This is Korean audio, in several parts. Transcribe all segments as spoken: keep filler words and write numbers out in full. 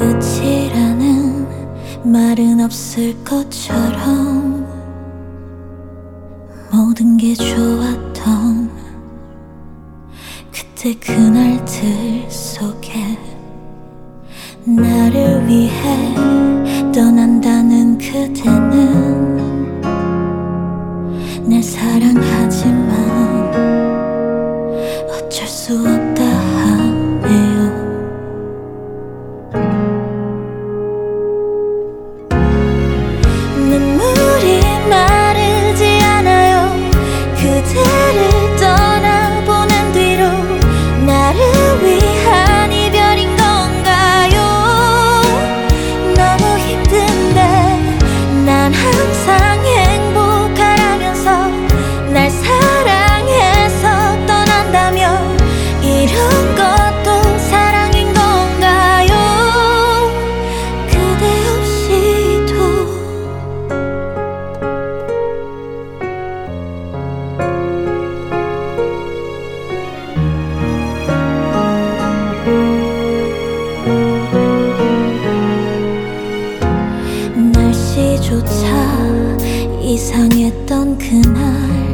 끝이라는 말은 없을 것처럼 모든 게 좋았던 그때 그날들 속에 나를 위해 떠난다는 그대는 날 사랑하지만 어쩔 수 없다 하네요. 눈물이 마르지 않아요. 그대를 떠나보낸 뒤로 나를 위한 이별인 건가요? 너무 힘든데 난 항상 행복하라면서 날 사랑해서 떠난다면 이런 것도 사랑인 건가요? 그대 없이도 날씨조차 이상했던 그날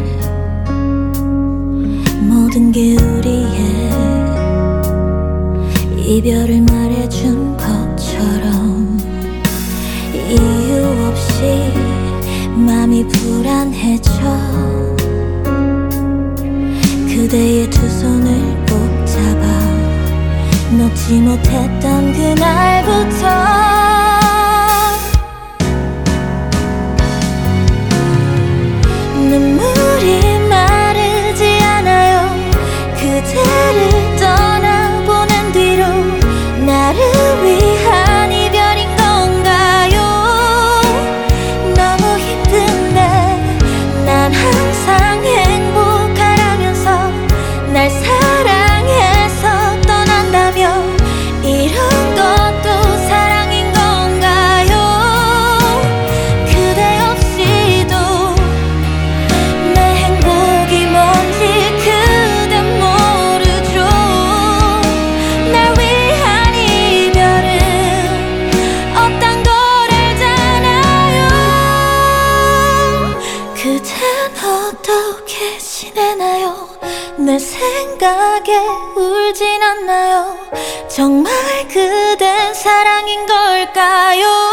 모든 게 우리의 이별을 말해준 것처럼 이유 없이 맘이 불안해져 그대의 두 손을 꼭 잡아 놓지 못했던 그날부터 눈물이 마르지 않아요. 그대를 떠나보낸 뒤로 나를 위한 이별인 건가요? 너무 힘든데 난 항상 행복하라면서 날 사랑해서 떠난다면 이런 것도 사랑인 건가요? 그대 없이도 어떻게 지내나요? 내 생각에 울진 않나요? 정말 그댄 사랑인 걸까요?